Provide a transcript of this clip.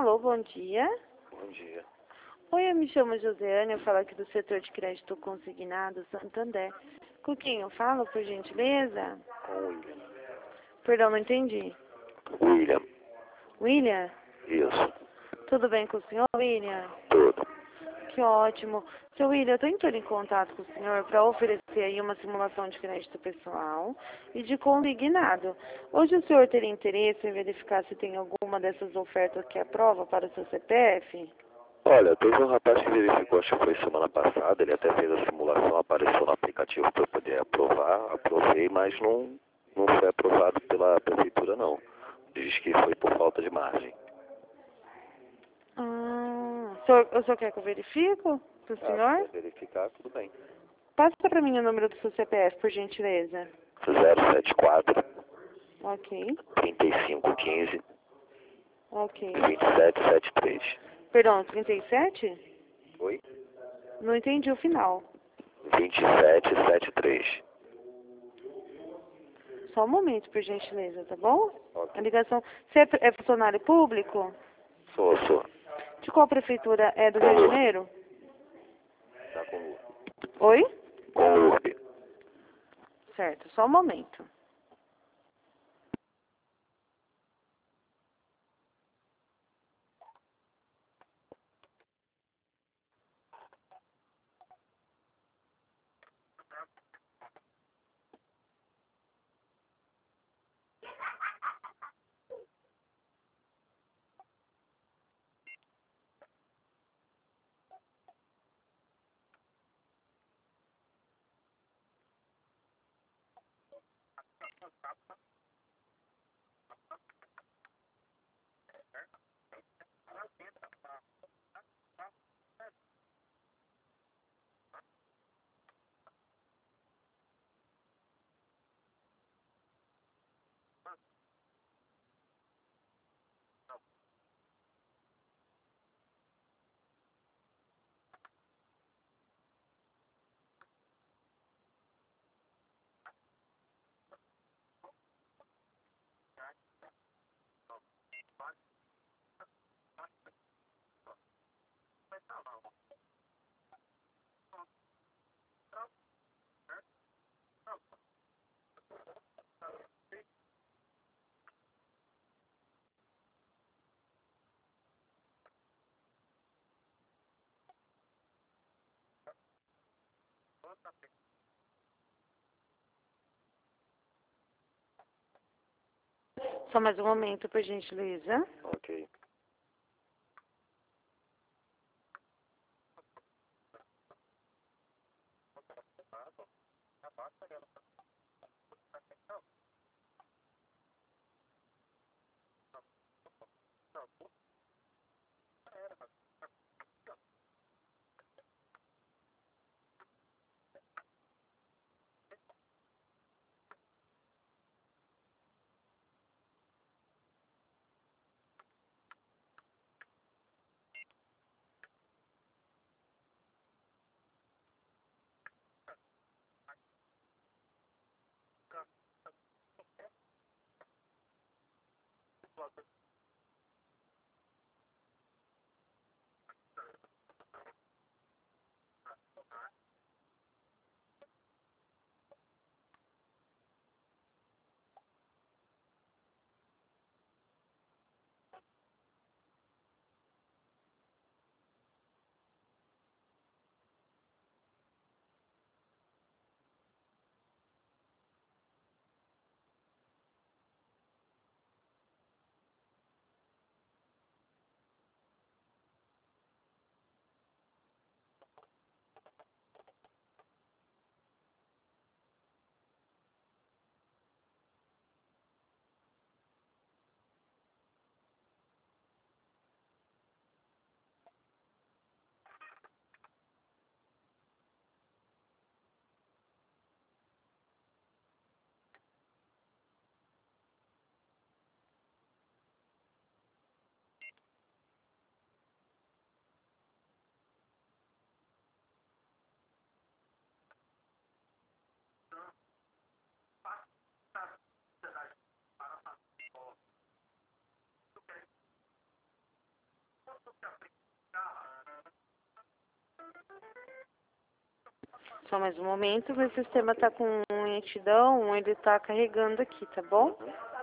Alô, bom dia. Bom dia. Oi, eu me chamo Josiane, eu falo aqui do setor de crédito consignado Santander. Com quem eu falo, por gentileza? Com o William. Perdão, não entendi. William. William? Isso. Tudo bem com o senhor, William? Tudo. Que ótimo. Seu William, eu estou entrando em contato com o senhor para oferecer aí uma simulação de crédito pessoal e de consignado. Hoje o senhor teria interesse em verificar se tem alguma dessas ofertas que aprova para o seu CPF? Olha, teve um rapaz que verificou, acho que foi semana passada, ele até fez a simulação, apareceu no aplicativo para eu poder aprovar, aprovei, mas não foi aprovado pela prefeitura não. Diz que foi por falta de margem. O senhor quer que eu verifico para o Se senhor? quer verificar, tudo bem. Passa para mim o número do seu CPF, por gentileza. 074 Ok, 3515 ok. 2773. Perdão, 37? Oi? Não entendi o final. 2773. Só um momento, por gentileza, tá bom? Ok. A ligação... Você é funcionário público? Sou. De qual prefeitura? É do Rio de Janeiro? Tá com o Oi? Com o URB. Certo, só um momento. Só mais um momento, por gentileza. Ok. Só mais um momento, meu sistema tá com lentidão, ele tá carregando aqui, tá bom? Uhum.